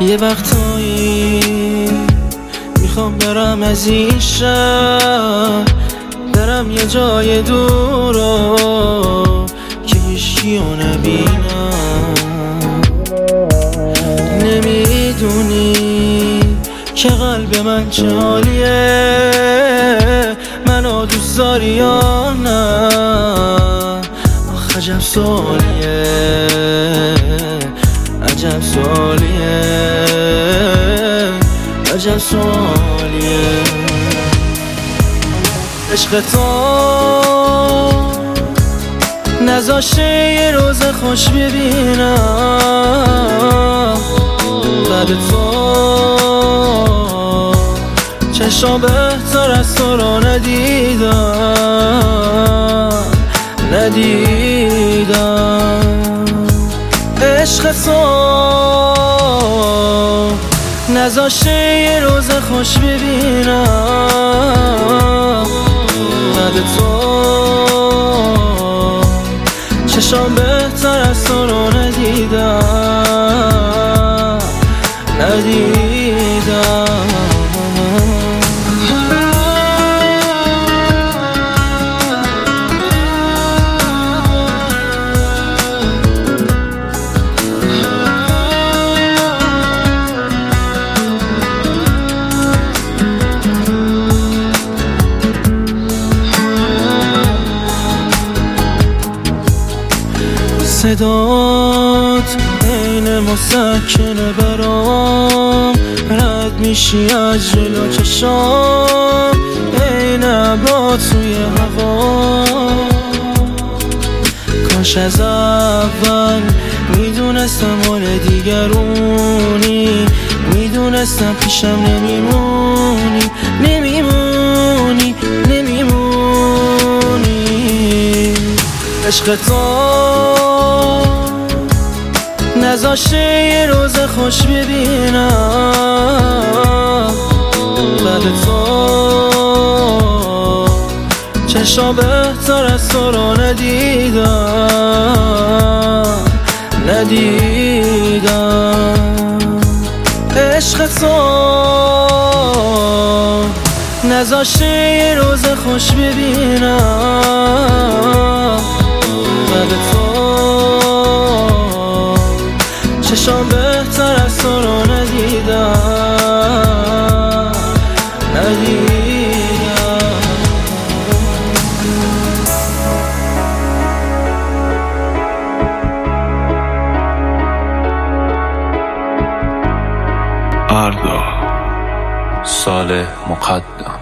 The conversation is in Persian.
یه وقتایی میخوام برم از این شهر، برم یه جای دور که هیچکیو نبینم. نمیدونی که قلب من چه حالیه، منو دوست داری یا نه؟ آخ عجب سوالیه، عجب سوالیه، عجب سوالیه. عشق تو نذاشته یه روز خوش ببینم، بعد تو چشم بهتر از تو رو ندیدم. عشق تو نذاشته یه روز خوش ببینم، بعد تو چشم بهتر از تو رو ندیدم. صدات عین مسکنه برام، رد میشی از جلو چشام، عین ابرا توی هوا. کاش از اول میدونستم مال دیگرونی، میدونستم پیشم نمیمونی. عشق تو نذاشته یه روز خوش ببینم، بعد تو چشم بهتر از تو رو ندیدم. عشق تو نذاشته یه روز خوش ببینم، بعد تو چشم بهتر از تو رو ندیدم. اردا صالح مقدم.